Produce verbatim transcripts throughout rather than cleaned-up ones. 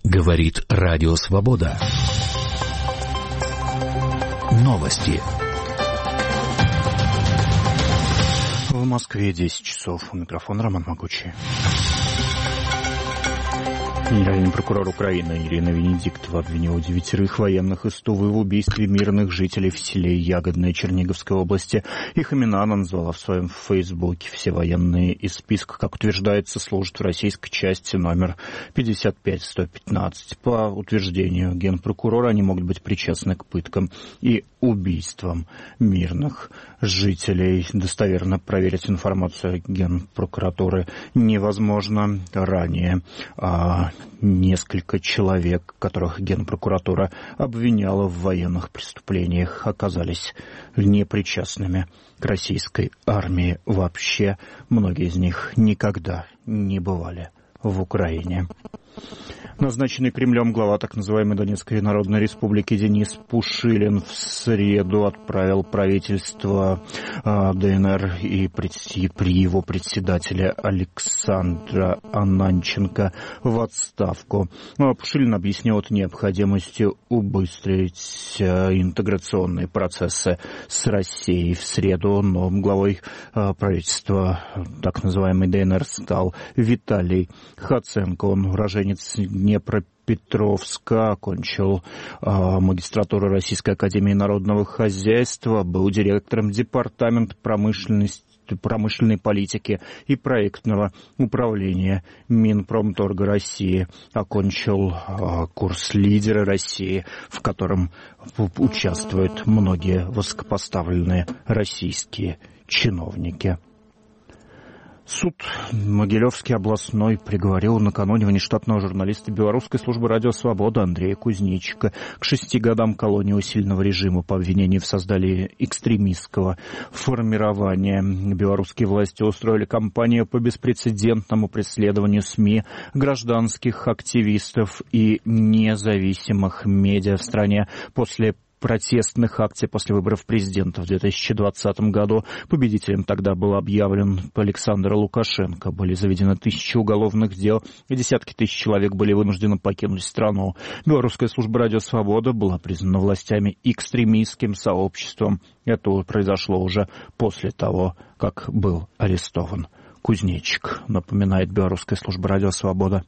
Говорит Радио Свобода. Новости. В Москве десять часов. У микрофона Роман Могучий. Генеральный прокурор Украины Ирина Венедиктова обвинила девятерых военных из Тувы в убийстве мирных жителей в селе Ягодное Черниговской области. Их имена она назвала в своем фейсбуке. Все военные из списка, как утверждается, служат в российской части номер пятьдесят пять сто пятнадцать. По утверждению генпрокурора, они могут быть причастны к пыткам и убийствам мирных жителей. Достоверно проверить информацию Генпрокуратуры невозможно. Ранее а, несколько человек, которых Генпрокуратура обвиняла в военных преступлениях, оказались непричастными к российской армии вообще. Многие из них никогда не бывали в Украине. Назначенный Кремлем глава так называемой Донецкой Народной Республики Денис Пушилин в среду отправил правительство э, ДНР и пред, при его председателе Александра Ананченко в отставку. Ну, а Пушилин объяснил это необходимостью убыстрить э, интеграционные процессы с Россией. В среду новым главой э, правительства так называемой ДНР стал Виталий Хаценко. Он уроженец Днепропетровска, окончил э, магистратуру Российской академии народного хозяйства, был директором департамента промышленности, промышленной политики и проектного управления Минпромторга России. Окончил э, курс «Лидеры России», в котором участвуют многие высокопоставленные российские чиновники. Суд Могилевский областной приговорил накануне внештатного журналиста белорусской службы «Радио Свобода» Андрея Кузнечика к шести годам колонии усиленного режима по обвинению в создании экстремистского формирования. Белорусские власти устроили кампанию по беспрецедентному преследованию СМИ, гражданских активистов и независимых медиа в стране после протестных акций после выборов президента в две тысячи двадцатом году. Победителем тогда был объявлен Александр Лукашенко. Были заведены тысячи уголовных дел, и десятки тысяч человек были вынуждены покинуть страну. Белорусская служба «Радио Свобода» была признана властями экстремистским сообществом. Это произошло уже после того, как был арестован Кузнечик, напоминает Белорусская служба «Радио Свобода».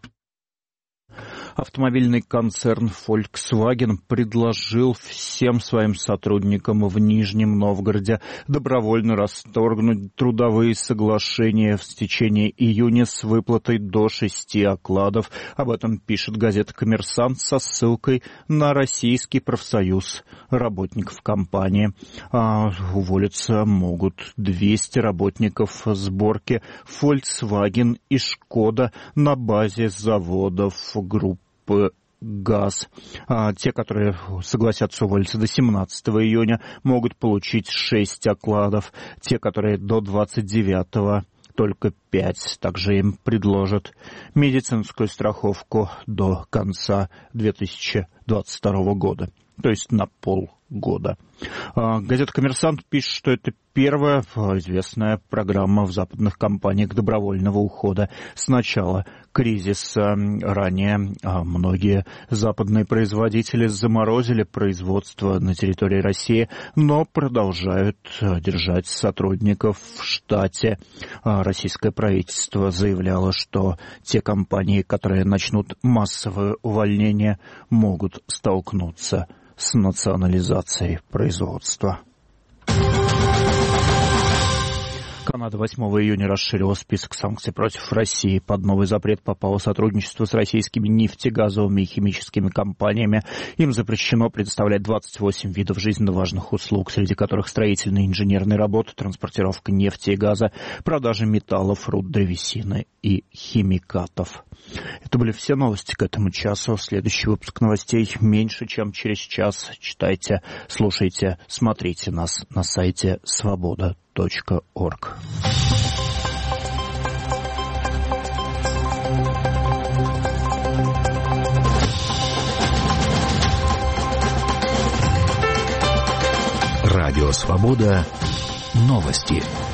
Автомобильный концерн Volkswagen предложил всем своим сотрудникам в Нижнем Новгороде добровольно расторгнуть трудовые соглашения в течение июня с выплатой до шести окладов. Об этом пишет газета «Коммерсант» со ссылкой на Российский профсоюз работников компании. А уволиться могут двести работников сборки Volkswagen и Шкода на базе заводов группы ГАЗ. А те, которые согласятся уволиться до семнадцатого июня, могут получить шесть окладов. Те, которые до двадцать девятого, только пять. Также им предложат медицинскую страховку до конца две тысячи двадцать второго года, то есть на полгода. Газета «Коммерсант» пишет, что это первая известная программа в западных компаниях добровольного ухода с начала кризиса. Ранее многие западные производители заморозили производство на территории России, но продолжают держать сотрудников в штате. Российское правительство заявляло, что те компании, которые начнут массовое увольнение, могут столкнуться с национализацией производства. Канада восьмого июня расширила список санкций против России. Под новый запрет попало сотрудничество с российскими нефтегазовыми и химическими компаниями. Им запрещено предоставлять двадцать восемь видов жизненно важных услуг, среди которых строительные и инженерные работы, транспортировка нефти и газа, продажа металлов, руд, древесины и химикатов. Это были все новости к этому часу. Следующий выпуск новостей меньше, чем через час. Читайте, слушайте, смотрите нас на сайте свобода точка орг. Радио Свобода. Новости.